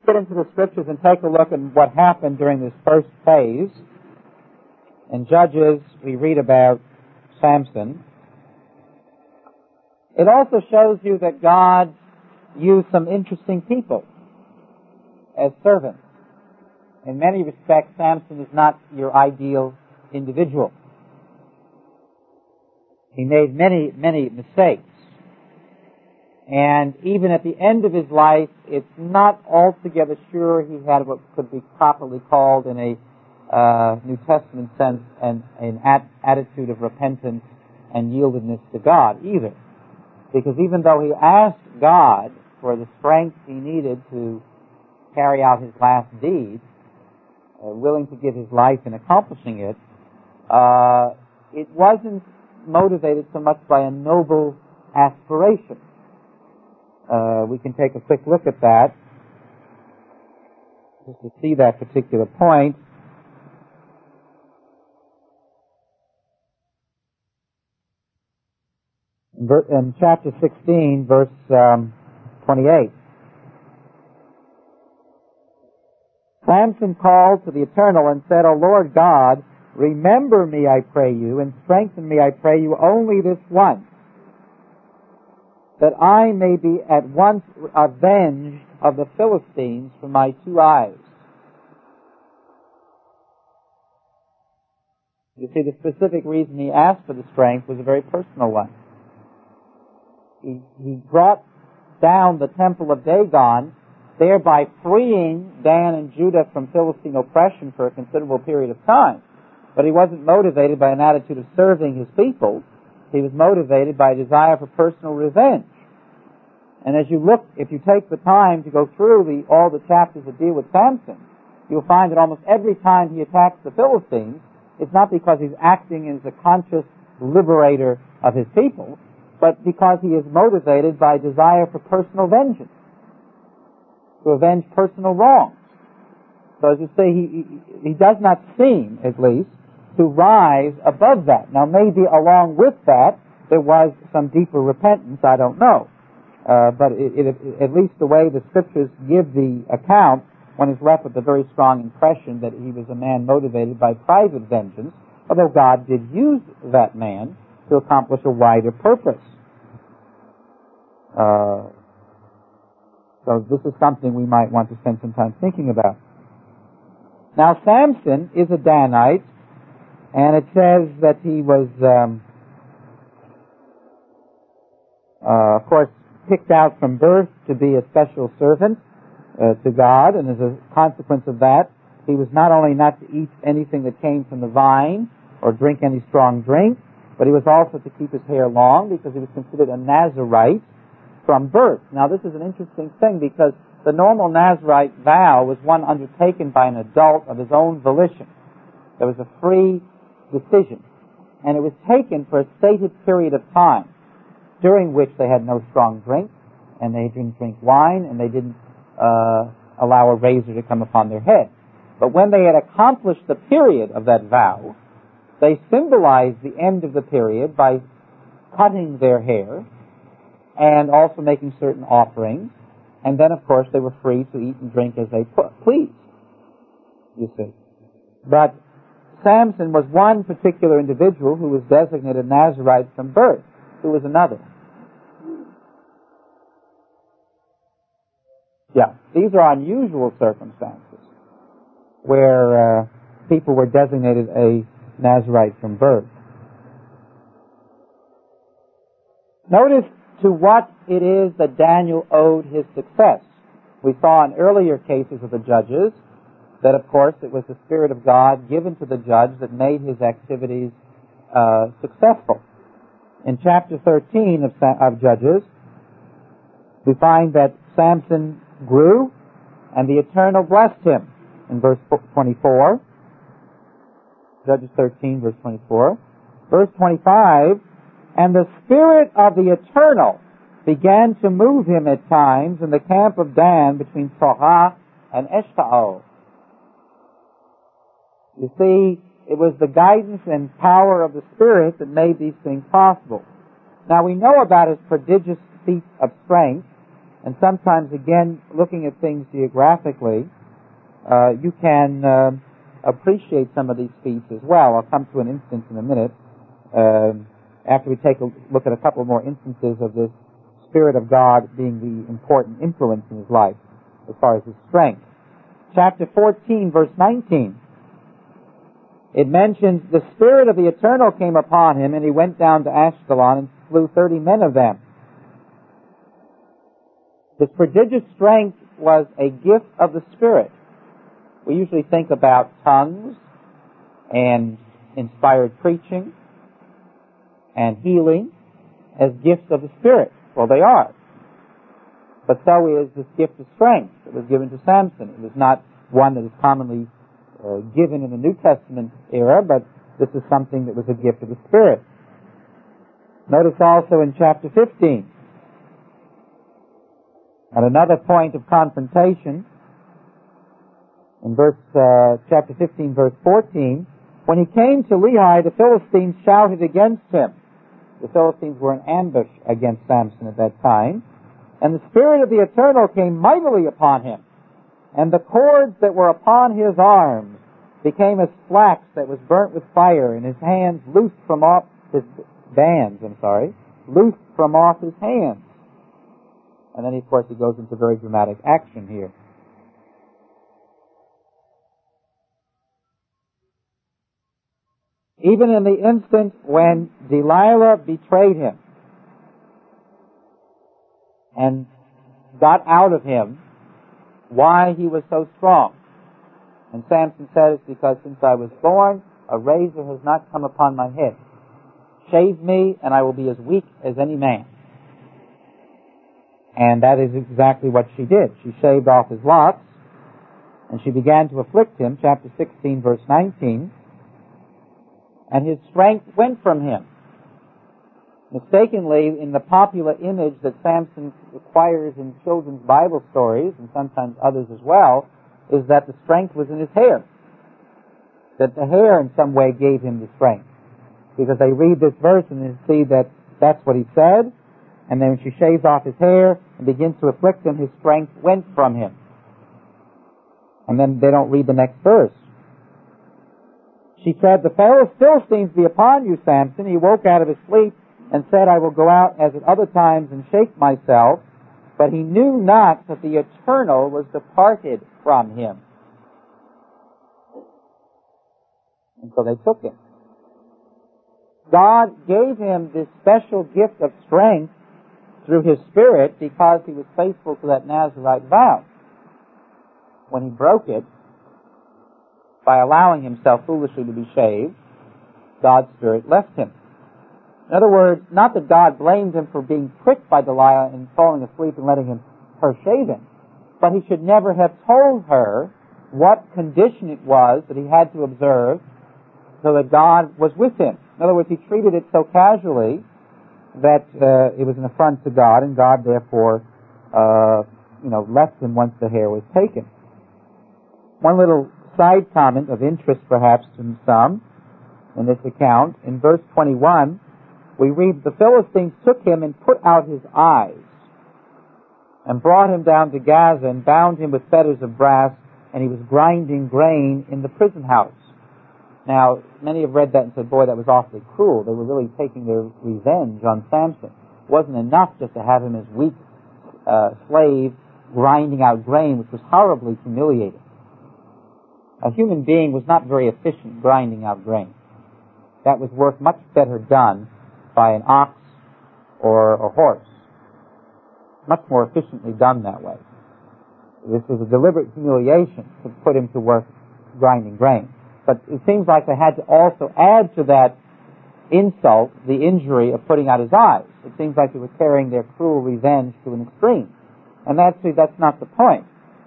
get into the Scriptures and take a look at what happened during this first phase. In Judges, we read about Samson. It also shows you that God used some interesting people as servants. In many respects, Samson is not your ideal individual. He made many, many mistakes. And even at the end of his life, it's not altogether sure he had what could be properly called in a New Testament sense an attitude of repentance and yieldedness to God either. Because even though he asked God for the strength he needed to carry out his last deed, willing to give his life in accomplishing it, it wasn't motivated so much by a noble aspiration. We can take a quick look at that, just to see that particular point. In chapter 16, verse 28. Samson called to the Eternal and said, O Lord God, remember me, I pray you, and strengthen me, I pray you, only this once, that I may be at once avenged of the Philistines from my two eyes. You see, the specific reason he asked for the strength was a very personal one. He brought down the temple of Dagon, thereby freeing Dan and Judah from Philistine oppression for a considerable period of time. But he wasn't motivated by an attitude of serving his people. He was motivated by a desire for personal revenge. And as you look, if you take the time to go through all the chapters that deal with Samson, you'll find that almost every time he attacks the Philistines, it's not because he's acting as a conscious liberator of his people, but because he is motivated by desire for personal vengeance, to avenge personal wrongs. So as you say, he does not seem, at least, to rise above that. Now maybe along with that, there was some deeper repentance, I don't know. But at least the way the Scriptures give the account, one is left with a very strong impression that he was a man motivated by private vengeance, although God did use that man to accomplish a wider purpose. So this is something we might want to spend some time thinking about. Now Samson is a Danite, and it says that he was, of course, picked out from birth to be a special servant to God, and as a consequence of that, he was not only not to eat anything that came from the vine or drink any strong drink, but he was also to keep his hair long because he was considered a Nazirite from birth. Now this is an interesting thing because the normal Nazirite vow was one undertaken by an adult of his own volition. There was a free decision, and it was taken for a stated period of time, during which they had no strong drink, and they didn't drink wine, and they didn't allow a razor to come upon their head. But when they had accomplished the period of that vow, they symbolized the end of the period by cutting their hair and also making certain offerings, and then, of course, they were free to eat and drink as they pleased, you see. But Samson was one particular individual who was designated Nazirite from birth. Who was another? Yeah, these are unusual circumstances where people were designated a Nazirite from birth. Notice to what it is that Daniel owed his success. We saw in earlier cases of the judges that, of course, it was the Spirit of God given to the judge that made his activities successful. In chapter 13 of Judges, we find that Samson grew and the Eternal blessed him in verse 24. Judges 13, verse 24. Verse 25, and the Spirit of the Eternal began to move him at times in the camp of Dan between Zorah and Eshtaol. You see, it was the guidance and power of the Spirit that made these things possible. Now we know about his prodigious feats of strength And sometimes, again, looking at things geographically, you can appreciate some of these feats as well. I'll come to an instance in a minute after we take a look at a couple more instances of this Spirit of God being the important influence in his life as far as his strength. Chapter 14, verse 19. It mentions, the Spirit of the Eternal came upon him, and he went down to Ashkelon and slew 30 men of them. This prodigious strength was a gift of the Spirit. We usually think about tongues and inspired preaching and healing as gifts of the Spirit. Well, they are. But so is this gift of strength that was given to Samson. It was not one that is commonly given in the New Testament era, but this is something that was a gift of the Spirit. Notice also in chapter 15, at another point of confrontation, in chapter 15, verse 14, when he came to Lehi, the Philistines shouted against him. The Philistines were in ambush against Samson at that time. And the Spirit of the Eternal came mightily upon him. And the cords that were upon his arms became as flax that was burnt with fire, and his hands loosed from off his loosed from off his hands. And then, of course, he goes into very dramatic action here. Even in the instant when Delilah betrayed him and got out of him why he was so strong. And Samson said, it's because since I was born, a razor has not come upon my head. Shave me, and I will be as weak as any man. And that is exactly what she did. She shaved off his locks, and she began to afflict him, chapter 16, verse 19, and his strength went from him. Mistakenly, in the popular image that Samson acquires in children's Bible stories, and sometimes others as well, is that the strength was in his hair. That the hair in some way gave him the strength. Because they read this verse and they see that that's what he said, and then when she shaves off his hair and begins to afflict him, his strength went from him. And then they don't read the next verse. She said, the Philistines be upon you, Samson. He woke out of his sleep and said, I will go out as at other times and shake myself. But he knew not that the Eternal was departed from him. And so they took him. God gave him this special gift of strength through his Spirit because he was faithful to that Nazirite vow. When he broke it, by allowing himself foolishly to be shaved, God's Spirit left him. In other words, not that God blamed him for being tricked by Delilah and falling asleep and letting her shave him, but he should never have told her what condition it was that he had to observe so that God was with him. In other words, he treated it so casually that it was an affront to God, and God therefore left him once the hair was taken. One little side comment of interest perhaps to some in this account. In verse 21, we read, the Philistines took him and put out his eyes and brought him down to Gaza and bound him with fetters of brass, and he was grinding grain in the prison house. Now, many have read that and said, boy, that was awfully cruel. They were really taking their revenge on Samson. It wasn't enough just to have him as weak slave grinding out grain, which was horribly humiliating. A human being was not very efficient grinding out grain. That was work much better done by an ox or a horse. Much more efficiently done that way. This was a deliberate humiliation to put him to work grinding grain. But it seems like they had to also add to that insult the injury of putting out his eyes. It seems like they were carrying their cruel revenge to an extreme. And that's not the point.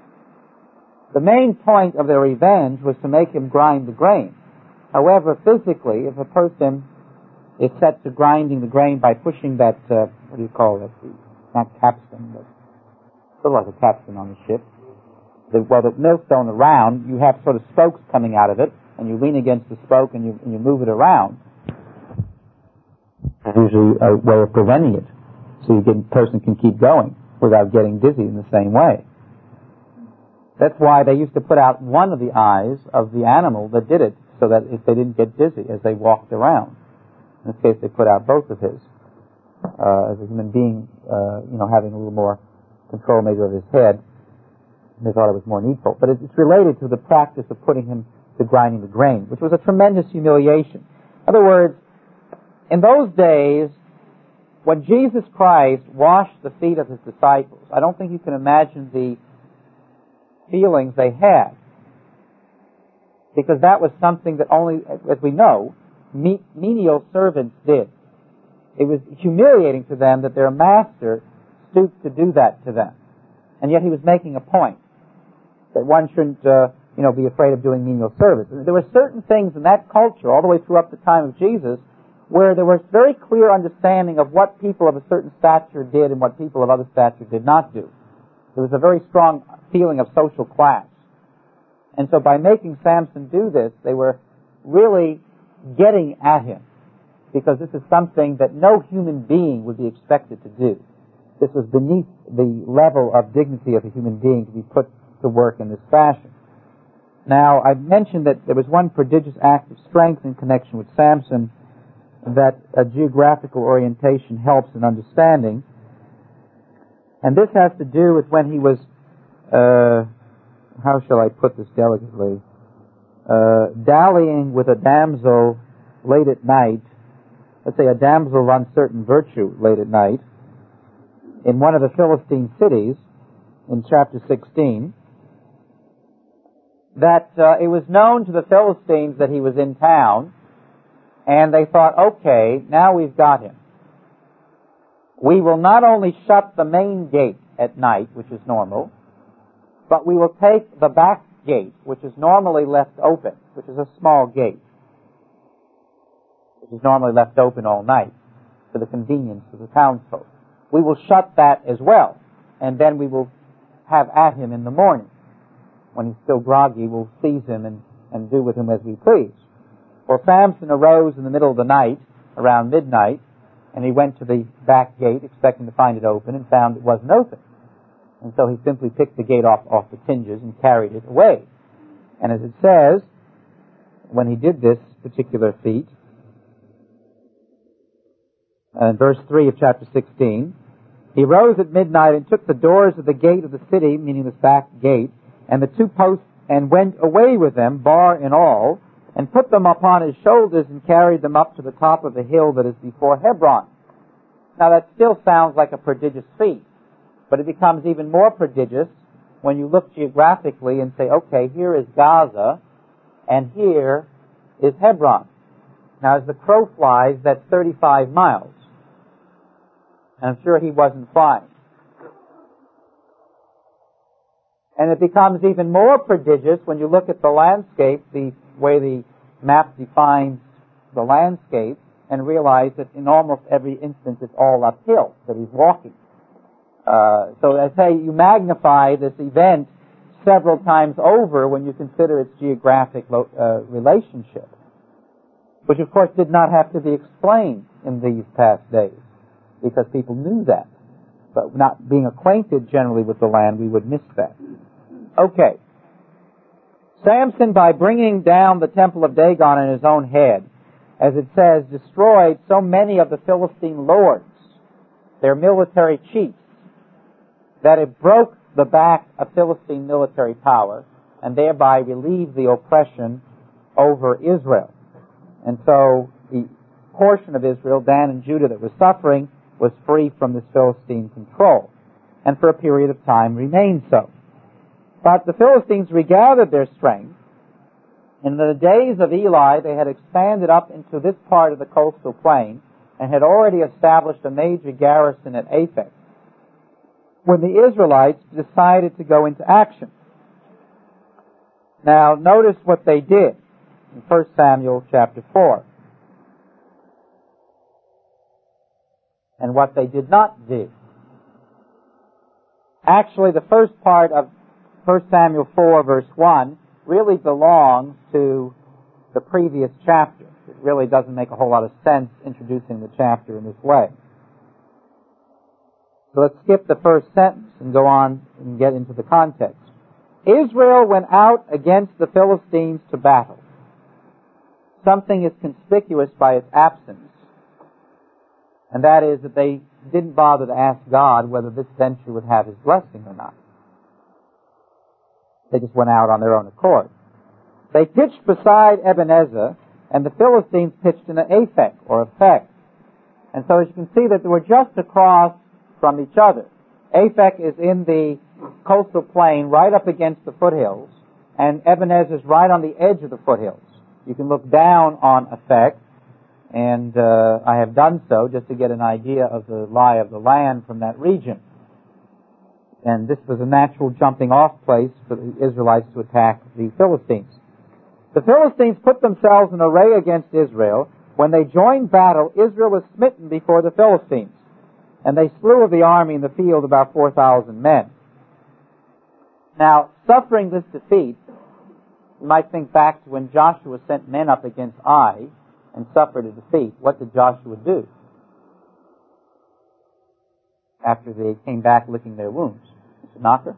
The main point of their revenge was to make him grind the grain. However, physically, if a person is set to grinding the grain by pushing that, what do you call it? Not capstan, but sort of like a capstan on the ship. The millstone around, you have sort of spokes coming out of it, and you lean against the spoke and you move it around. There's usually a way of preventing it, so the person can keep going. without getting dizzy in the same way. That's why they used to put out one of the eyes of the animal that did it, so that if they didn't get dizzy as they walked around. In this case, they put out both of his. As a human being, having a little more control maybe of his head, they thought it was more needful. But it's related to the practice of putting him to grinding the grain, which was a tremendous humiliation. In other words, in those days, when Jesus Christ washed the feet of his disciples, I don't think you can imagine the feelings they had, because that was something that only, as we know, menial servants did. It was humiliating to them that their master stooped to do that to them. And yet he was making a point that one shouldn't, be afraid of doing menial service. And there were certain things in that culture, all the way through up to the time of Jesus, where there was very clear understanding of what people of a certain stature did and what people of other stature did not do. There was a very strong feeling of social class. And so by making Samson do this, they were really getting at him, because this is something that no human being would be expected to do. This was beneath the level of dignity of a human being to be put to work in this fashion. Now, I mentioned that there was one prodigious act of strength in connection with Samson that a geographical orientation helps in understanding. And this has to do with when he was, how shall I put this delicately, dallying with a damsel late at night, let's say a damsel of uncertain virtue late at night, in one of the Philistine cities, in chapter 16, that it was known to the Philistines that he was in town, and they thought, okay, now we've got him. We will not only shut the main gate at night, which is normal, but we will take the back gate, which is normally left open, which is a small gate, which is normally left open all night for the convenience of the townsfolk. We will shut that as well, and then we will have at him in the morning. When he's still groggy, we'll seize him and do with him as we please. Well, Samson arose in the middle of the night, around midnight, and he went to the back gate, expecting to find it open, and found it wasn't open. And so he simply picked the gate off the hinges and carried it away. And as it says, when he did this particular feat, in verse 3 of chapter 16, he rose at midnight and took the doors of the gate of the city, meaning this back gate, and the two posts, and went away with them, bar and all, and put them upon his shoulders and carried them up to the top of the hill that is before Hebron. Now that still sounds like a prodigious feat, but it becomes even more prodigious when you look geographically and say, okay, here is Gaza, and here is Hebron. Now as the crow flies, that's 35 miles. And I'm sure he wasn't flying. And it becomes even more prodigious when you look at the landscape, the way the map defines the landscape, and realize that in almost every instance it's all uphill that he's walking. So I say you magnify this event several times over when you consider its geographic relationship, which of course did not have to be explained in these past days, because people knew that. But not being acquainted generally with the land, we would miss that. Okay. Samson, by bringing down the temple of Dagon on his own head, as it says, destroyed so many of the Philistine lords, their military chiefs, that it broke the back of Philistine military power and thereby relieved the oppression over Israel. And so the portion of Israel, Dan and Judah, that was suffering was free from this Philistine control, and for a period of time remained so. But the Philistines regathered their strength. In the days of Eli, they had expanded up into this part of the coastal plain and had already established a major garrison at Aphek, when the Israelites decided to go into action. Now, notice what they did in 1 Samuel chapter 4, and what they did not do. Actually, the first part of 1 Samuel 4, verse 1, really belongs to the previous chapter. It really doesn't make a whole lot of sense introducing the chapter in this way. So let's skip the first sentence and go on and get into the context. Israel went out against the Philistines to battle. Something is conspicuous by its absence, and that is that they didn't bother to ask God whether this venture would have His blessing or not. They just went out on their own accord. They pitched beside Ebenezer, and the Philistines pitched in Aphek, or Aphek. And so as you can see that they were just across from each other. Aphek is in the coastal plain right up against the foothills, and Ebenezer is right on the edge of the foothills. You can look down on Aphek, and I have done so just to get an idea of the lie of the land from that region. And this was a natural jumping off place for the Israelites to attack the Philistines. The Philistines put themselves in array against Israel. When they joined battle, Israel was smitten before the Philistines, and they slew of the army in the field about 4,000 men. Now, suffering this defeat, you might think back to when Joshua sent men up against Ai and suffered a defeat. What did Joshua do after they came back licking their wounds? Mr. Knocker?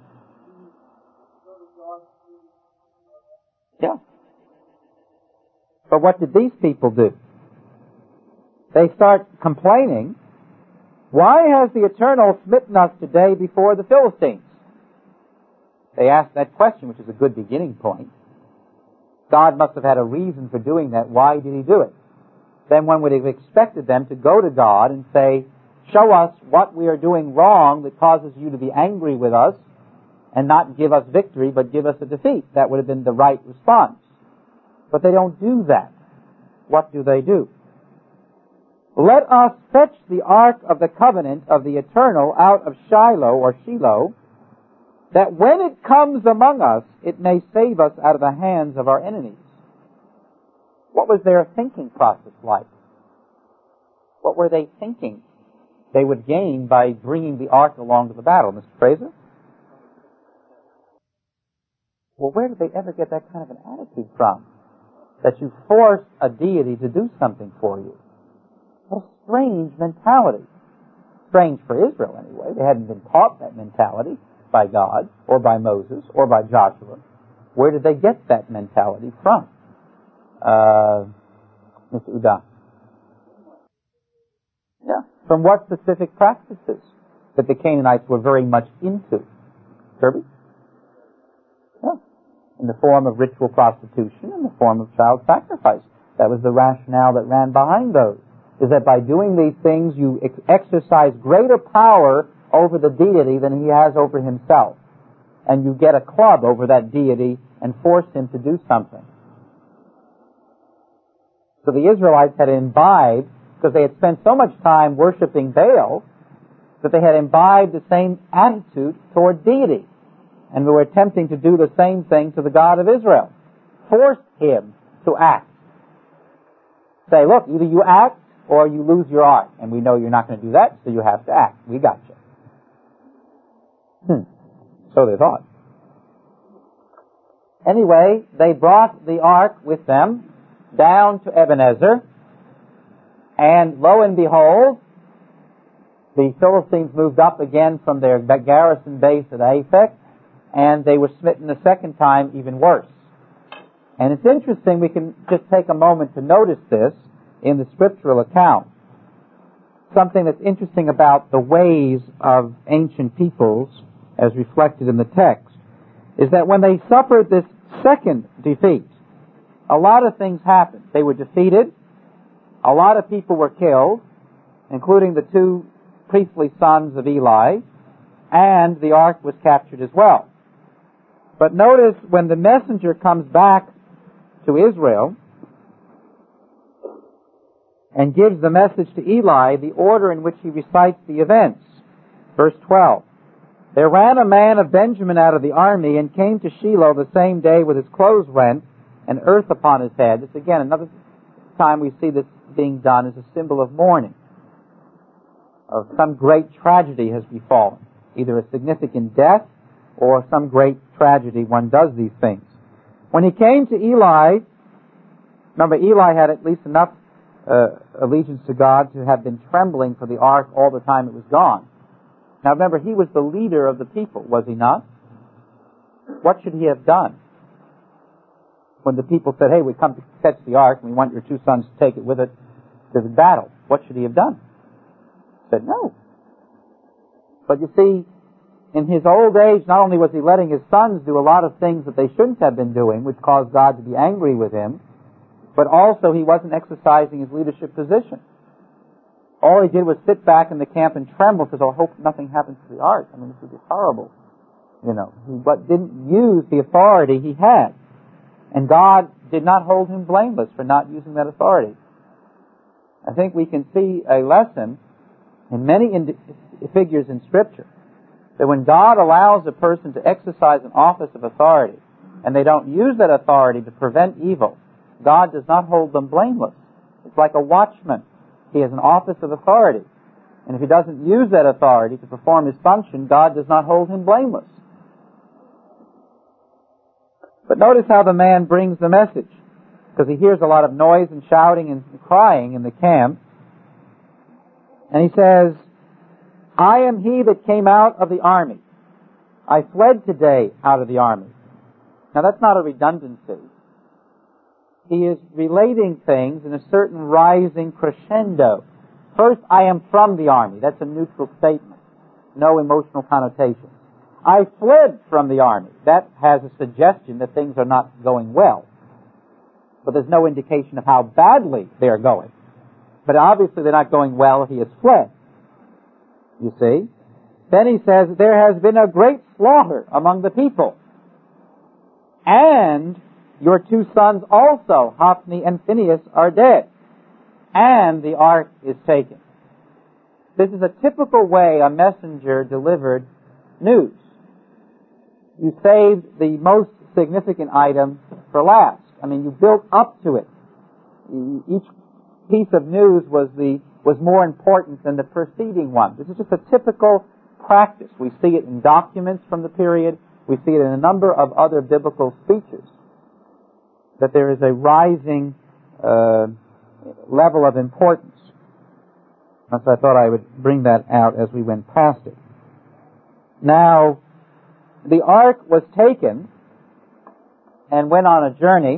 Yeah. But what did these people do? They start complaining, why has the Eternal smitten us today before the Philistines? They asked that question, which is a good beginning point. God must have had a reason for doing that. Why did He do it? Then one would have expected them to go to God and say, show us what we are doing wrong that causes you to be angry with us, and not give us victory, but give us a defeat. That would have been the right response. But they don't do that. What do? Let us fetch the ark of the covenant of the Eternal out of Shiloh, or Shiloh, that when it comes among us, it may save us out of the hands of our enemies. What was their thinking process like? What were they thinking they would gain by bringing the ark along to the battle? Mr. Fraser? Well, where did they ever get that kind of an attitude from? That you force a deity to do something for you. What a strange mentality. Strange for Israel, anyway. They hadn't been taught that mentality by God, or by Moses, or by Joshua. Where did they get that mentality from? Mr. Uda. Yeah. From what specific practices that the Canaanites were very much into? Kirby? Yeah. In the form of ritual prostitution, in the form of child sacrifice. That was the rationale that ran behind those. Is that by doing these things, you exercise greater power over the deity than he has over himself. And you get a club over that deity and force him to do something. So the Israelites had imbibed, because they had spent so much time worshiping Baal, that they had imbibed the same attitude toward deity. And they were attempting to do the same thing to the God of Israel. Force him to act. Say, look, either you act or you lose your ark. And we know you're not going to do that, so you have to act. We got you. So they thought. Anyway, they brought the ark with them down to Ebenezer, and lo and behold, the Philistines moved up again from their garrison base at Aphek, and they were smitten a second time, even worse. And it's interesting, we can just take a moment to notice this in the scriptural account. Something that's interesting about the ways of ancient peoples, as reflected in the text, is that when they suffered this second defeat, a lot of things happened. They were defeated, a lot of people were killed, including the two priestly sons of Eli, and the ark was captured as well. But notice when the messenger comes back to Israel and gives the message to Eli, the order in which he recites the events. Verse 12. There ran a man of Benjamin out of the army and came to Shiloh the same day with his clothes rent and earth upon his head. This again, another time we see this being done as a symbol of mourning. Of some great tragedy has befallen. Either a significant death or some great tragedy. One does these things. When he came to Eli, remember Eli had at least enough allegiance to God to have been trembling for the ark all the time it was gone. Now remember, he was the leader of the people, was he not? What should he have done? When the people said, hey, we come to fetch the ark, and we want your 2 sons to take it with it to the battle, what should he have done? He said, no. But you see, in his old age, not only was he letting his sons do a lot of things that they shouldn't have been doing, which caused God to be angry with him, but also he wasn't exercising his leadership position. All he did was sit back in the camp and tremble because, oh, I hope nothing happens to the ark. I mean, this would be horrible. He didn't use the authority he had. And God did not hold him blameless for not using that authority. I think we can see a lesson in many figures in Scripture that when God allows a person to exercise an office of authority and they don't use that authority to prevent evil, God does not hold them blameless. It's like a watchman. He has an office of authority. And if he doesn't use that authority to perform his function, God does not hold him blameless. But notice how the man brings the message, because he hears a lot of noise and shouting and crying in the camp. And he says, I am he that came out of the army. I fled today out of the army. Now that's not a redundancy. He is relating things in a certain rising crescendo. First, I am from the army. That's a neutral statement. No emotional connotation. I fled from the army. That has a suggestion that things are not going well. But there's no indication of how badly they're going. But obviously they're not going well if he has fled. You see? Then he says, there has been a great slaughter among the people. And your 2 sons also, Hophni and Phinehas, are dead. And the ark is taken. This is a typical way a messenger delivered news. You saved the most significant item for last. I mean, you built up to it. Each piece of news was more important than the preceding one. This is just a typical practice. We see it in documents from the period. We see it in a number of other biblical speeches, that there is a rising level of importance. So I thought I would bring that out as we went past it. Now, the ark was taken and went on a journey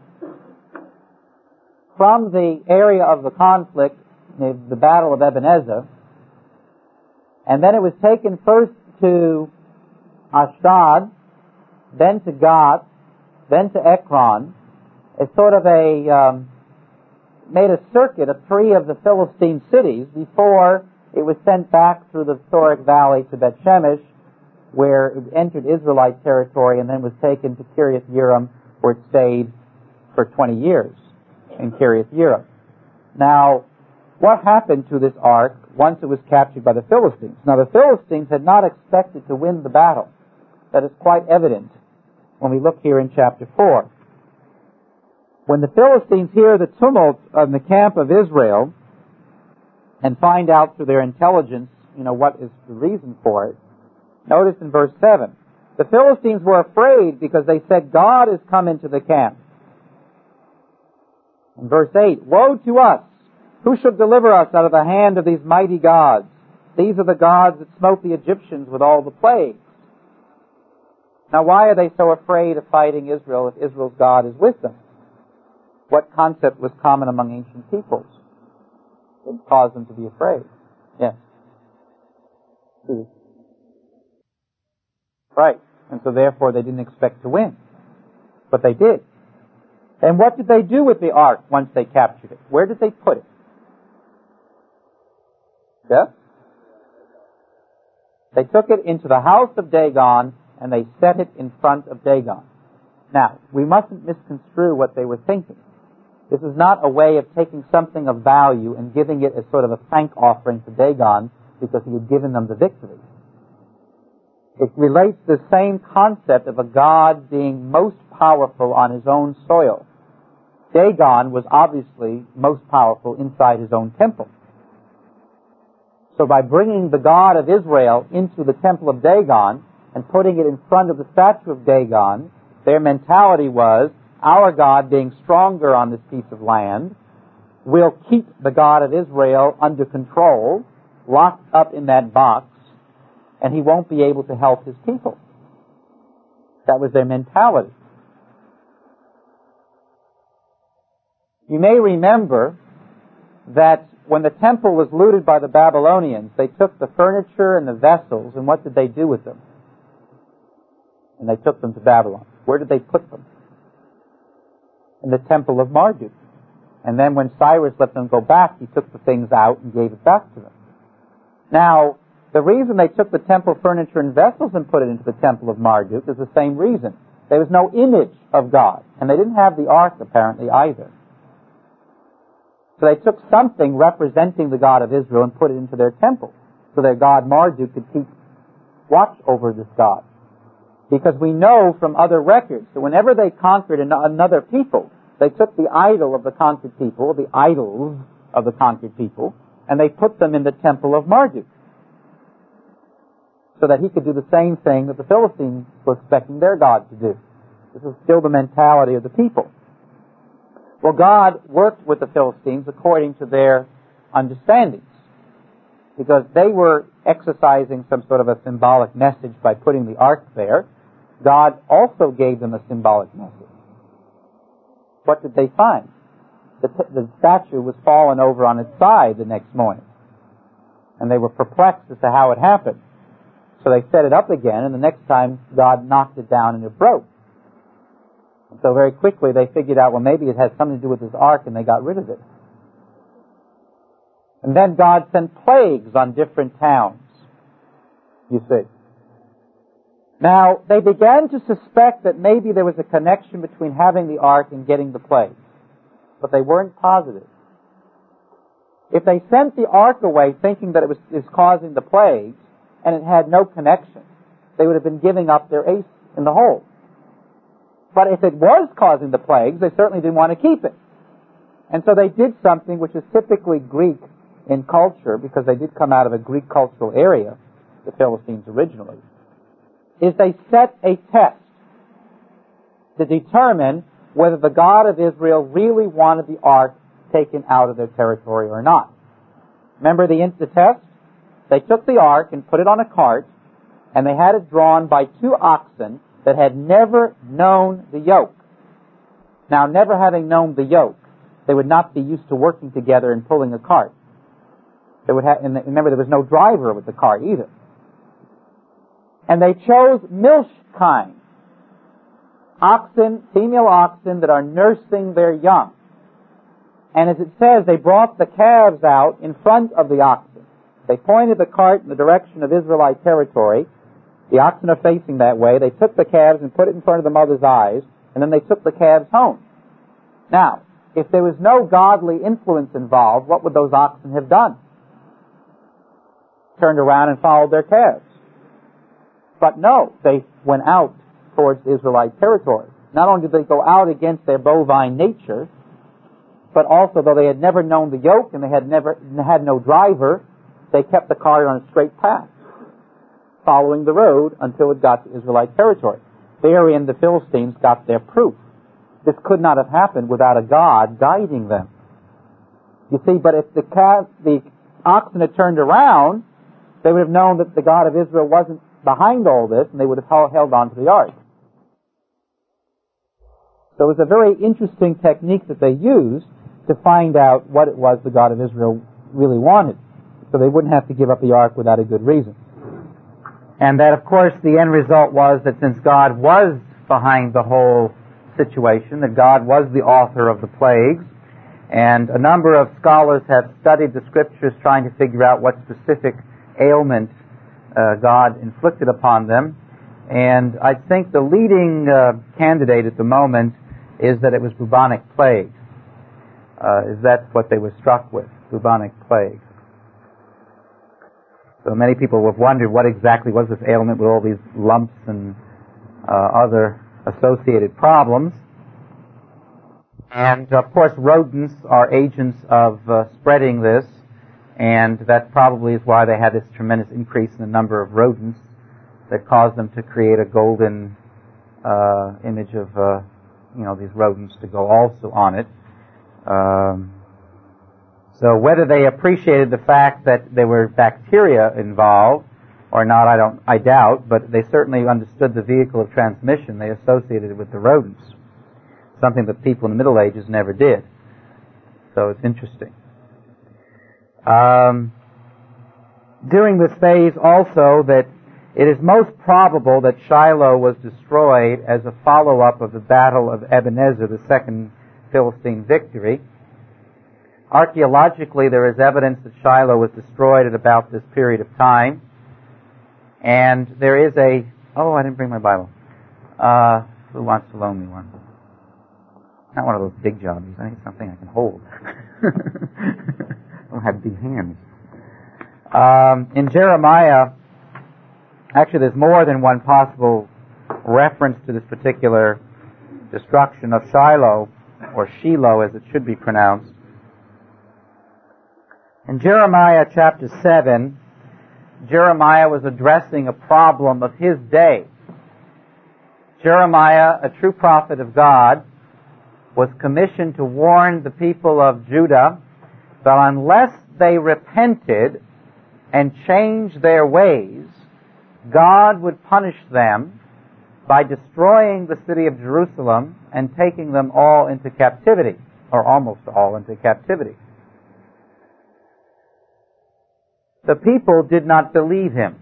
from the area of the conflict, the Battle of Ebenezer, and then it was taken first to Ashdod, then to Gath, then to Ekron. It's sort of made a circuit of 3 of the Philistine cities before it was sent back through the historic valley to Beth Shemesh, where it entered Israelite territory and then was taken to Kiriath Yearim, where it stayed for 20 years in Kiriath Yearim. Now, what happened to this ark once it was captured by the Philistines? Now, the Philistines had not expected to win the battle. That is quite evident when we look here in chapter 4. When the Philistines hear the tumult in the camp of Israel and find out through their intelligence, what is the reason for it, notice in verse 7, the Philistines were afraid because they said, God has come into the camp. In verse 8, woe to us! Who shall deliver us out of the hand of these mighty gods? These are the gods that smote the Egyptians with all the plagues. Now why are they so afraid of fighting Israel if Israel's God is with them? What concept was common among ancient peoples that caused them to be afraid? Yes. Right. And so therefore they didn't expect to win. But they did. And what did they do with the ark once they captured it? Where did they put it? Yeah? They took it into the house of Dagon and they set it in front of Dagon. Now, we mustn't misconstrue what they were thinking. This is not a way of taking something of value and giving it as sort of a thank offering to Dagon because he had given them the victory. It relates the same concept of a god being most powerful on his own soil. Dagon was obviously most powerful inside his own temple. So by bringing the God of Israel into the temple of Dagon and putting it in front of the statue of Dagon, their mentality was, our God, being stronger on this piece of land, will keep the God of Israel under control, locked up in that box, and he won't be able to help his people. That was their mentality. You may remember that when the temple was looted by the Babylonians, they took the furniture and the vessels, and what did they do with them? And they took them to Babylon. Where did they put them? In the temple of Marduk. And then when Cyrus let them go back, he took the things out and gave it back to them. Now, the reason they took the temple furniture and vessels and put it into the temple of Marduk is the same reason. There was no image of God, and they didn't have the ark apparently either. So they took something representing the God of Israel and put it into their temple, so their god Marduk could keep watch over this God. Because we know from other records that whenever they conquered another people, they took the idol of the conquered people, the idols of the conquered people, and they put them in the temple of Marduk, so that he could do the same thing that the Philistines were expecting their God to do. This is still the mentality of the people. Well, God worked with the Philistines according to their understandings, because they were exercising some sort of a symbolic message by putting the ark there. God also gave them a symbolic message. What did they find? The statue was fallen over on its side the next morning, and they were perplexed as to how it happened. So they set it up again, and the next time God knocked it down and it broke. And so very quickly they figured out, well, maybe it has something to do with this ark, and they got rid of it. And then God sent plagues on different towns, you see. Now, they began to suspect that maybe there was a connection between having the ark and getting the plagues, but they weren't positive. If they sent the ark away thinking that it was causing the plagues, and it had no connection, they would have been giving up their ace in the hole. But if it was causing the plagues, they certainly didn't want to keep it. And so they did something which is typically Greek in culture, because they did come out of a Greek cultural area, the Philistines originally, is they set a test to determine whether the God of Israel really wanted the ark taken out of their territory or not. Remember the test? They took the ark and put it on a cart, and they had it drawn by 2 oxen that had never known the yoke. Now, never having known the yoke, they would not be used to working together and pulling a cart. They would have, and remember, there was no driver with the cart either. And they chose milch kine, oxen, female oxen that are nursing their young. And as it says, they brought the calves out in front of the oxen. They pointed the cart in the direction of Israelite territory. The oxen are facing that way. They took the calves and put it in front of the mother's eyes, and then they took the calves home. Now, if there was no godly influence involved, what would those oxen have done? Turned around and followed their calves. But no, they went out towards the Israelite territory. Not only did they go out against their bovine nature, but also, though they had never known the yoke and they had no driver, they kept the cart on a straight path, following the road until it got to Israelite territory. Therein the Philistines got their proof. This could not have happened without a God guiding them. You see, but if the oxen had turned around, they would have known that the God of Israel wasn't behind all this, and they would have held on to the ark. So it was a very interesting technique that they used to find out what it was the God of Israel really wanted, so they wouldn't have to give up the ark without a good reason. And that, of course, the end result was that since God was behind the whole situation, that God was the author of the plagues, and a number of scholars have studied the Scriptures trying to figure out what specific ailment God inflicted upon them, and I think the leading candidate at the moment is that it was bubonic plague. Is that what they were struck with, bubonic plague? So many people have wondered what exactly was this ailment with all these lumps and other associated problems. And, of course, rodents are agents of spreading this, and that probably is why they had this tremendous increase in the number of rodents that caused them to create a golden image of, these rodents to go also on it. So whether they appreciated the fact that there were bacteria involved, or not, I doubt, but they certainly understood the vehicle of transmission. They associated it with the rodents, something that people in the Middle Ages never did. So it's interesting. During this phase also that it is most probable that Shiloh was destroyed as a follow-up of the Battle of Ebenezer, the second Philistine victory. Archaeologically, there is evidence that Shiloh was destroyed at about this period of time. And there is a... Oh, I didn't bring my Bible. Who wants to loan me one? Not one of those big jobs. I need something I can hold. I don't have big hands. In Jeremiah, actually there's more than one possible reference to this particular destruction of Shiloh, or Shiloh as it should be pronounced. In Jeremiah chapter 7, Jeremiah was addressing a problem of his day. Jeremiah, a true prophet of God, was commissioned to warn the people of Judah that unless they repented and changed their ways, God would punish them by destroying the city of Jerusalem and taking them all into captivity, or almost all into captivity. The people did not believe him.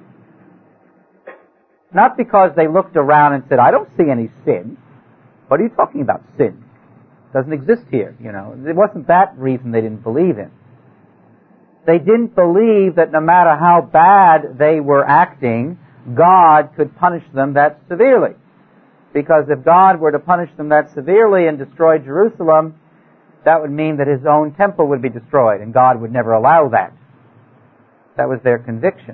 Not because they looked around and said, I don't see any sin. What are you talking about, sin? It doesn't exist here, It wasn't that reason they didn't believe him. They didn't believe that no matter how bad they were acting, God could punish them that severely. Because if God were to punish them that severely and destroy Jerusalem, that would mean that his own temple would be destroyed, and God would never allow that. That was their conviction.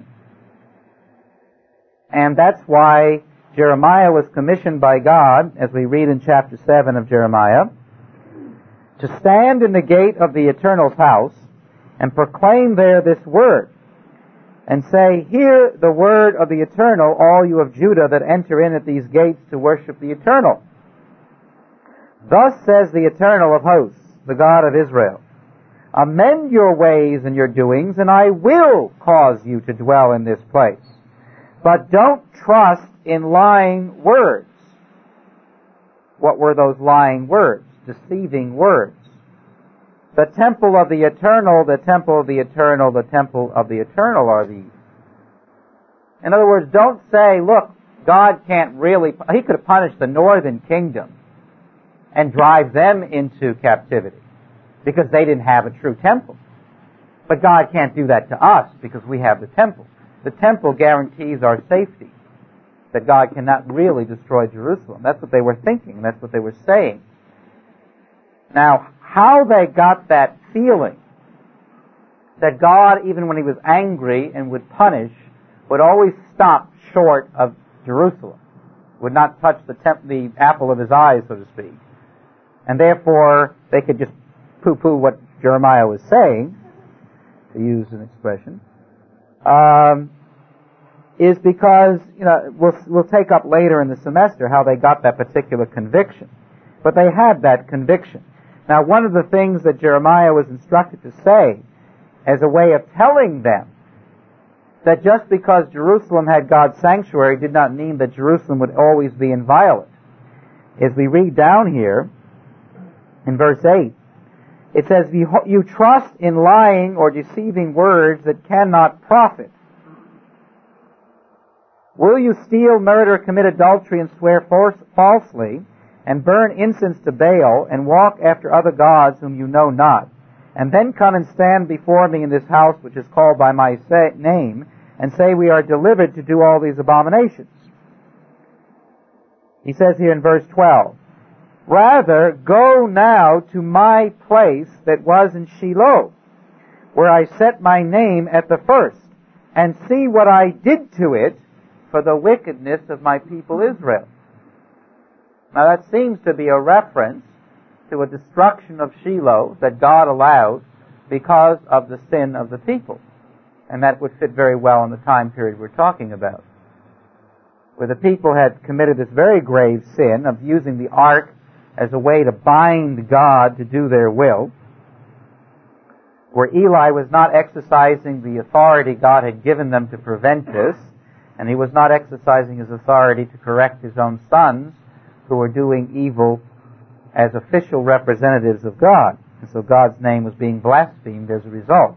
And that's why Jeremiah was commissioned by God, as we read in chapter 7 of Jeremiah, to stand in the gate of the Eternal's house and proclaim there this word, and say, Hear the word of the Eternal, all you of Judah that enter in at these gates to worship the Eternal. Thus says the Eternal of hosts, the God of Israel, Amend your ways and your doings, and I will cause you to dwell in this place. But don't trust in lying words. What were those lying words? Deceiving words. The temple of the Eternal, the temple of the Eternal, the temple of the Eternal are these. In other words, don't say, look, God can't really... He could have punished the northern kingdom and drive them into captivity because they didn't have a true temple. But God can't do that to us because we have the temple. The temple guarantees our safety, that God cannot really destroy Jerusalem. That's what they were thinking. That's what they were saying. Now, how they got that feeling that God, even when he was angry and would punish, would always stop short of Jerusalem, would not touch the apple of his eye, so to speak. And therefore, they could just poo-poo what Jeremiah was saying, to use an expression, is because, we'll take up later in the semester how they got that particular conviction. But they had that conviction. Now, one of the things that Jeremiah was instructed to say as a way of telling them that just because Jerusalem had God's sanctuary did not mean that Jerusalem would always be inviolate. As we read down here in verse 8, it says, You trust in lying or deceiving words that cannot profit. Will you steal, murder, commit adultery, and swear falsely, and burn incense to Baal, and walk after other gods whom you know not, and then come and stand before me in this house which is called by my name, and say we are delivered to do all these abominations? He says here in verse 12, Rather, go now to my place that was in Shiloh, where I set my name at the first, and see what I did to it for the wickedness of my people Israel. Now that seems to be a reference to a destruction of Shiloh that God allowed because of the sin of the people. And that would fit very well in the time period we're talking about, where the people had committed this very grave sin of using the ark as a way to bind God to do their will. where Eli was not exercising the authority God had given them to prevent this, and he was not exercising his authority to correct his own sons who were doing evil as official representatives of God. And so God's name was being blasphemed as a result.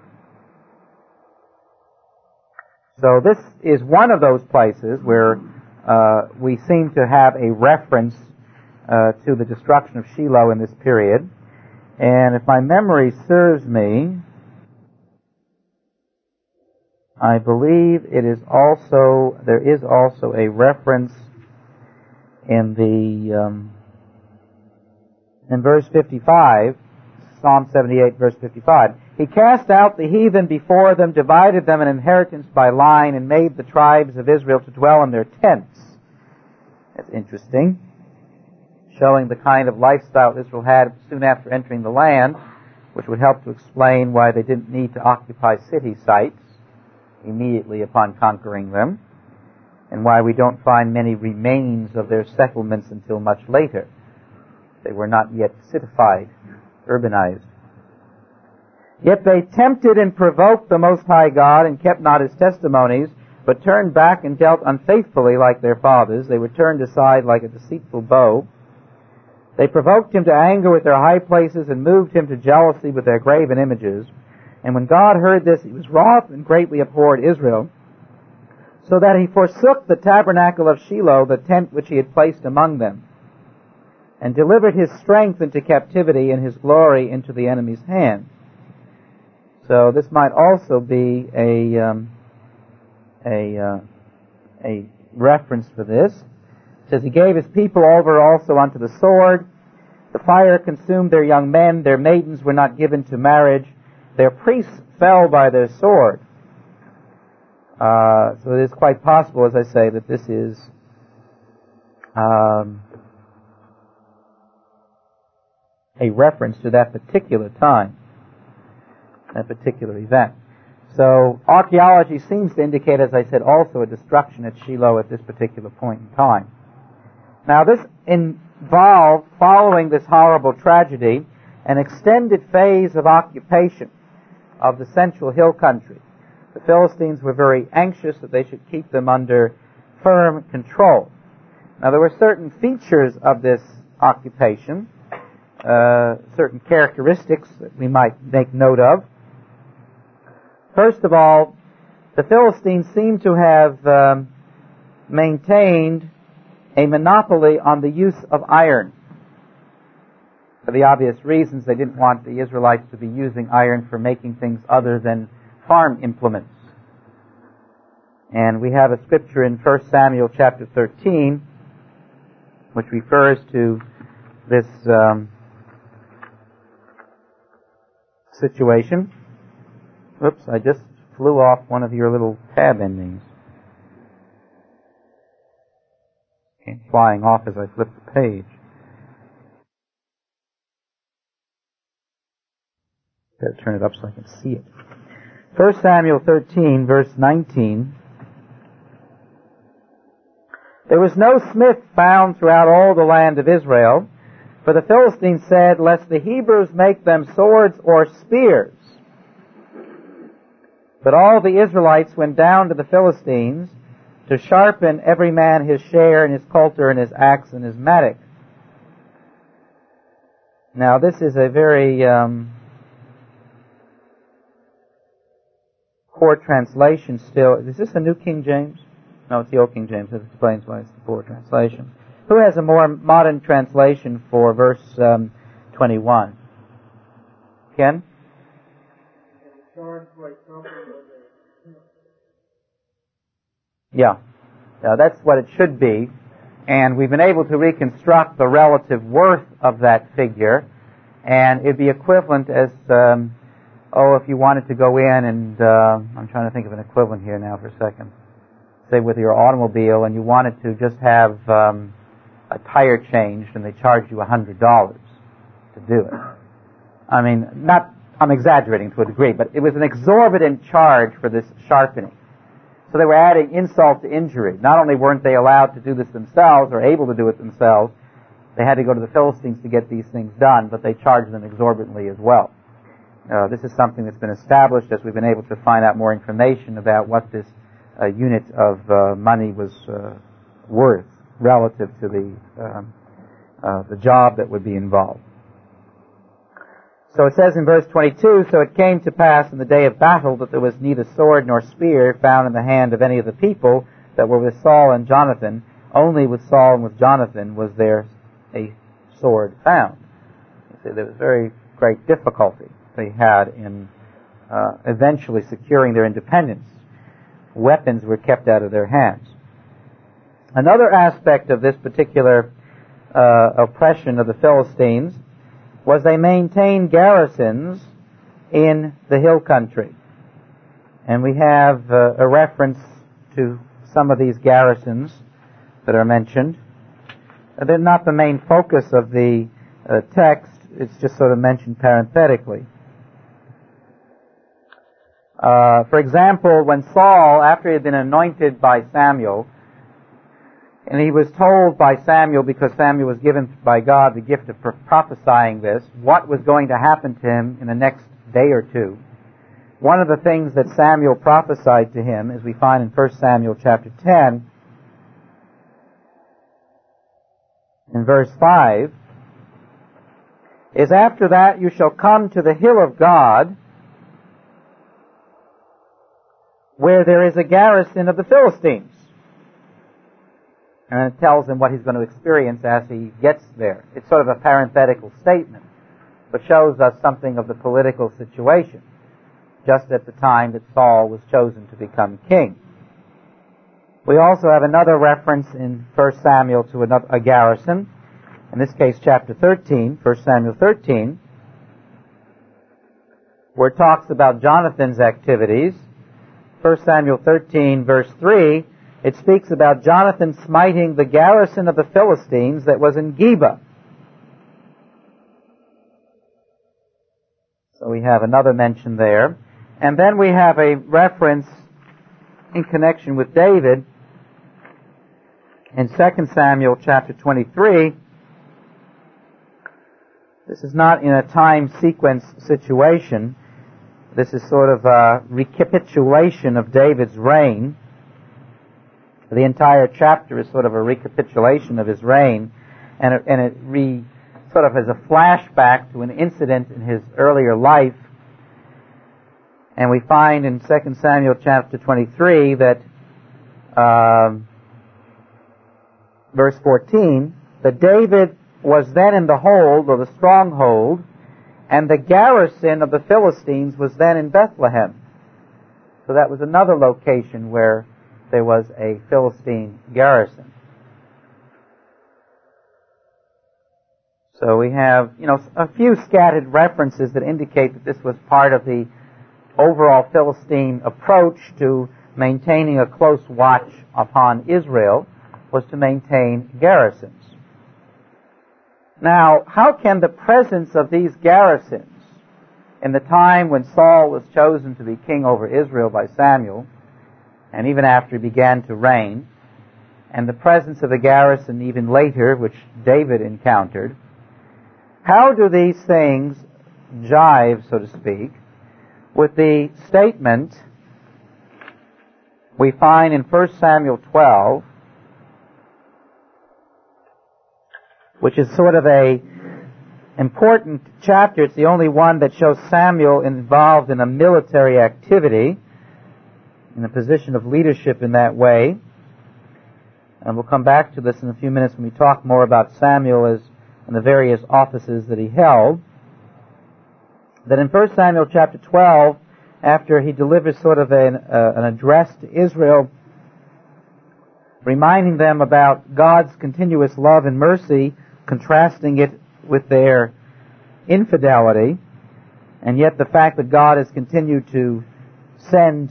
So this is one of those places where we seem to have a reference to the destruction of Shiloh in this period. And if my memory serves me, I believe there is also a reference in verse 55, Psalm 78, verse 55. He cast out the heathen before them, divided them an inheritance by line, and made the tribes of Israel to dwell in their tents. That's interesting, showing the kind of lifestyle Israel had soon after entering the land, which would help to explain why they didn't need to occupy city sites immediately upon conquering them, and why we don't find many remains of their settlements until much later. They were not yet citified, urbanized. Yet they tempted and provoked the Most High God and kept not his testimonies, but turned back and dealt unfaithfully like their fathers. They were turned aside like a deceitful bow. They provoked him to anger with their high places and moved him to jealousy with their graven images. And when God heard this, he was wroth and greatly abhorred Israel, so that he forsook the tabernacle of Shiloh, the tent which he had placed among them, and delivered his strength into captivity and his glory into the enemy's hand. So this might also be a reference for this. It says, he gave his people over also unto the sword. The fire consumed their young men. Their maidens were not given to marriage. Their priests fell by their sword. So it is quite possible, as I say, that this is a reference to that particular time, that particular event. So archaeology seems to indicate, as I said, also a destruction at Shiloh at this particular point in time. Now this involved, following this horrible tragedy, an extended phase of occupation of the central hill country. The Philistines were very anxious that they should keep them under firm control. Now there were certain features of this occupation, certain characteristics that we might make note of. First of all, the Philistines seem to have maintained a monopoly on the use of iron. For the obvious reasons, they didn't want the Israelites to be using iron for making things other than farm implements. And we have a scripture in 1 Samuel chapter 13, which refers to this situation. Oops, I just flew off one of your little tab endings. Came flying off as I flipped the page. Got to turn it up so I can see it. 1 Samuel 13, verse 19. There was no smith found throughout all the land of Israel, for the Philistines said, lest the Hebrews make them swords or spears. But all the Israelites went down to the Philistines to sharpen every man his share and his coulter and his axe and his mattock. Now this is a very poor translation still. Is this a New King James? No, it's the Old King James. That explains why it's the poor translation. Who has a more modern translation for verse 21? Ken? Yeah. That's what it should be. And we've been able to reconstruct the relative worth of that figure. And it'd be equivalent as, if you wanted to go in and, I'm trying to think of an equivalent here now for a second. Say with your automobile and you wanted to just have a tire changed and they charged you $100 to do it. I mean, I'm exaggerating to a degree, but it was an exorbitant charge for this sharpening. So they were adding insult to injury. Not only weren't they allowed to do this themselves or able to do it themselves, they had to go to the Philistines to get these things done, but they charged them exorbitantly as well. This is something that's been established as we've been able to find out more information about what this unit of money was worth relative to the job that would be involved. So it says in verse 22, "So it came to pass in the day of battle that there was neither sword nor spear found in the hand of any of the people that were with Saul and Jonathan. Only with Saul and with Jonathan was there a sword found." You see, there was very great difficulty they had in eventually securing their independence. Weapons were kept out of their hands. Another aspect of this particular oppression of the Philistines was they maintained garrisons in the hill country. And we have a reference to some of these garrisons that are mentioned. They're not the main focus of the text. It's just sort of mentioned parenthetically. For example, when Saul, after he had been anointed by Samuel, and he was told by Samuel, because Samuel was given by God the gift of prophesying this, what was going to happen to him in the next day or two. One of the things that Samuel prophesied to him, as we find in 1 Samuel chapter 10, in verse 5, is, "After that you shall come to the hill of God, where there is a garrison of the Philistines." And it tells him what he's going to experience as he gets there. It's sort of a parenthetical statement, but shows us something of the political situation, just at the time that Saul was chosen to become king. We also have another reference in 1 Samuel to a garrison, in this case chapter 13, 1 Samuel 13, where it talks about Jonathan's activities. 1 Samuel 13, verse 3, it speaks about Jonathan smiting the garrison of the Philistines that was in Geba. So we have another mention there. And then we have a reference in connection with David in 2 Samuel chapter 23. This is not in a time sequence situation. This is sort of a recapitulation of David's reign. The entire chapter is sort of a recapitulation of his reign, and it sort of has a flashback to an incident in his earlier life. And we find in 2 Samuel chapter 23 that, verse 14, that David was then in the hold, or the stronghold, and the garrison of the Philistines was then in Bethlehem. So that was another location where there was a Philistine garrison. So we have, a few scattered references that indicate that this was part of the overall Philistine approach to maintaining a close watch upon Israel, was to maintain garrisons. Now, how can the presence of these garrisons in the time when Saul was chosen to be king over Israel by Samuel, and even after he began to reign, and the presence of a garrison even later, which David encountered, how do these things jive, so to speak, with the statement we find in 1 Samuel 12, which is sort of a important chapter. It's the only one that shows Samuel involved in a military activity, in a position of leadership in that way. And we'll come back to this in a few minutes when we talk more about Samuel and the various offices that he held. That in 1 Samuel chapter 12, after he delivers sort of an address to Israel, reminding them about God's continuous love and mercy, contrasting it with their infidelity, and yet the fact that God has continued to send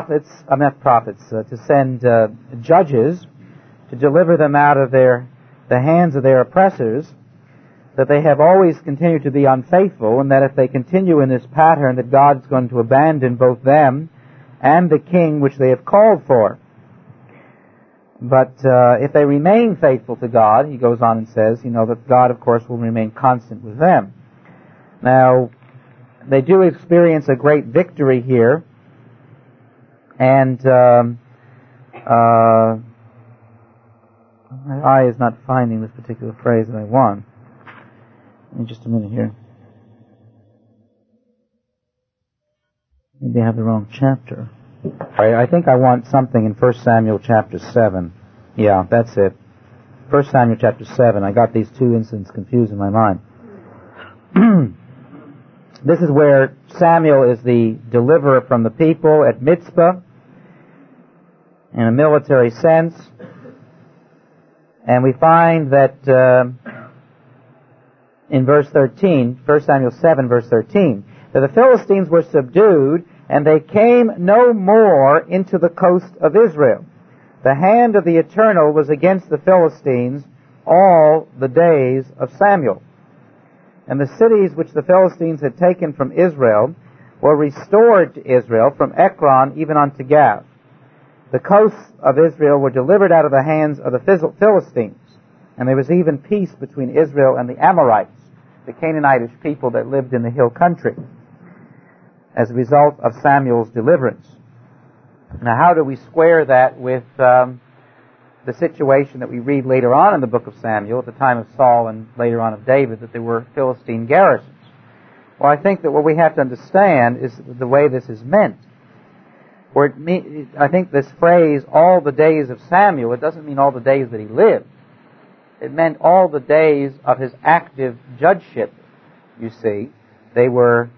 to send judges to deliver them out of the hands of their oppressors, that they have always continued to be unfaithful, and that if they continue in this pattern, that God's going to abandon both them and the king which they have called for. But if they remain faithful to God, he goes on and says, that God, of course, will remain constant with them. Now, they do experience a great victory here, and my eye is not finding this particular phrase that I want. In just a minute here. Maybe I have the wrong chapter. I think I want something in 1 Samuel chapter 7. Yeah, that's it. 1 Samuel chapter 7. I got these two incidents confused in my mind. This is where Samuel is the deliverer from the people at Mizpah in a military sense. And we find that in verse 13, 1 Samuel 7, verse 13, that the Philistines were subdued, and they came no more into the coast of Israel. The hand of the Eternal was against the Philistines all the days of Samuel. And the cities which the Philistines had taken from Israel were restored to Israel from Ekron even unto Gath. The coasts of Israel were delivered out of the hands of the Philistines, and there was even peace between Israel and the Amorites, the Canaanitish people that lived in the hill country, as a result of Samuel's deliverance. Now, how do we square that with the situation that we read later on in the book of Samuel, at the time of Saul and later on of David, that there were Philistine garrisons? Well, I think that what we have to understand is the way this is meant. I think this phrase, all the days of Samuel, it doesn't mean all the days that he lived. It meant all the days of his active judgeship, you see. They were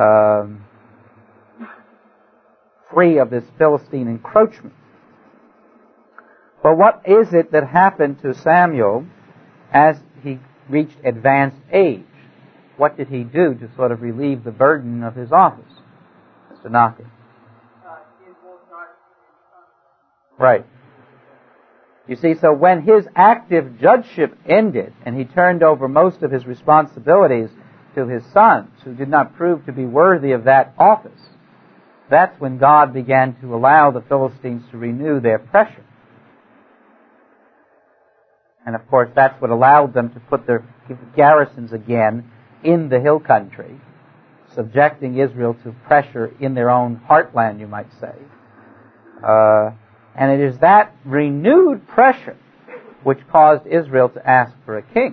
free of this Philistine encroachment. But what is it that happened to Samuel as he reached advanced age? What did he do to sort of relieve the burden of his office? Mr. Knocker. Right. You see, so when his active judgeship ended and he turned over most of his responsibilities to his sons, who did not prove to be worthy of that office, that's when God began to allow the Philistines to renew their pressure. And of course, that's what allowed them to put their garrisons again in the hill country, subjecting Israel to pressure in their own heartland, you might say. And it is that renewed pressure which caused Israel to ask for a king.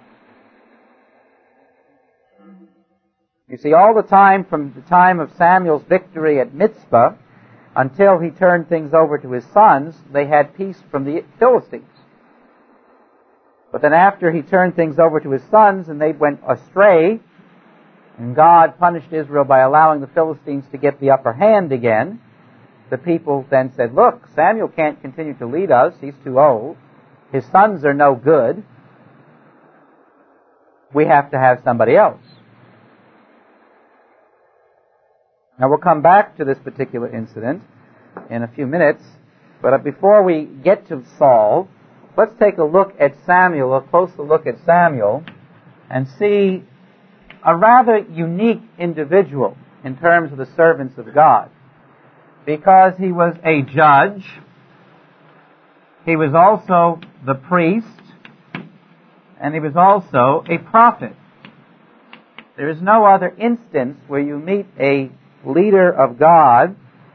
You see, all the time from the time of Samuel's victory at Mizpah until he turned things over to his sons, they had peace from the Philistines. But then after he turned things over to his sons and they went astray, and God punished Israel by allowing the Philistines to get the upper hand again, the people then said, look, Samuel can't continue to lead us. He's too old. His sons are no good. We have to have somebody else. Now, we'll come back to this particular incident in a few minutes. But before we get to Saul, let's take a look at Samuel, a closer look at Samuel, and see a rather unique individual in terms of the servants of God. Because he was a judge, he was also the priest, and he was also a prophet. There is no other instance where you meet a leader of God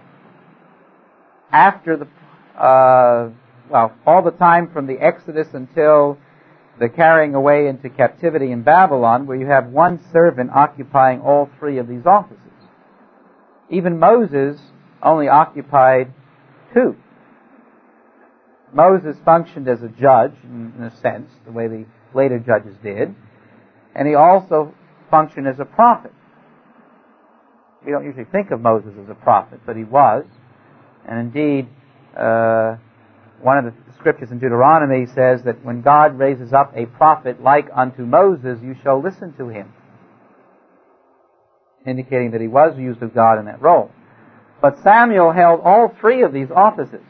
after all the time from the Exodus until the carrying away into captivity in Babylon, where you have one servant occupying all three of these offices. Even Moses only occupied two. Moses functioned as a judge, in a sense, the way the later judges did, and he also functioned as a prophet. We don't usually think of Moses as a prophet, but he was. And indeed, one of the scriptures in Deuteronomy says that when God raises up a prophet like unto Moses, you shall listen to him, indicating that he was used of God in that role. But Samuel held all three of these offices.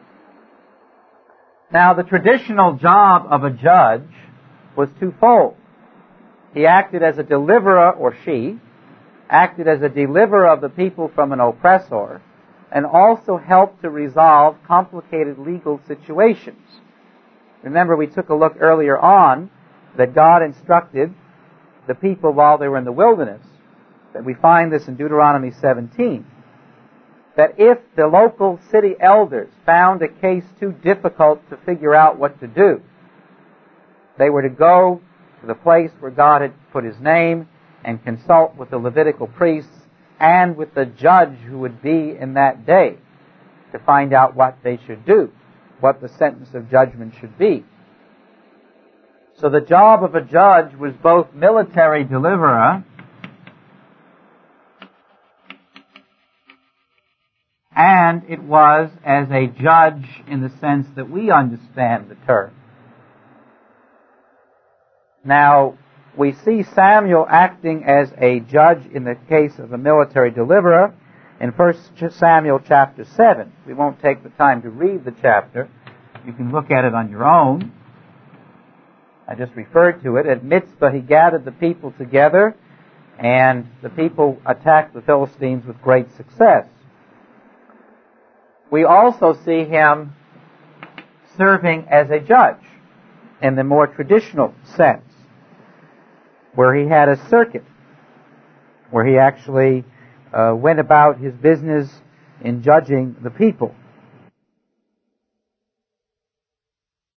Now, the traditional job of a judge was twofold. He acted as a deliverer, or she, acted as a deliverer of the people from an oppressor, and also helped to resolve complicated legal situations. Remember, we took a look earlier on that God instructed the people while they were in the wilderness that we find this in Deuteronomy 17, that if the local city elders found a case too difficult to figure out what to do, they were to go to the place where God had put His name and consult with the Levitical priests and with the judge who would be in that day to find out what they should do, what the sentence of judgment should be. So the job of a judge was both military deliverer and it was as a judge in the sense that we understand the term. Now, we see Samuel acting as a judge in the case of a military deliverer in 1 Samuel chapter 7. We won't take the time to read the chapter. You can look at it on your own. I just referred to it. At Mitzvah, he gathered the people together, and the people attacked the Philistines with great success. We also see him serving as a judge in the more traditional sense, where he had a circuit, where he actually went about his business in judging the people.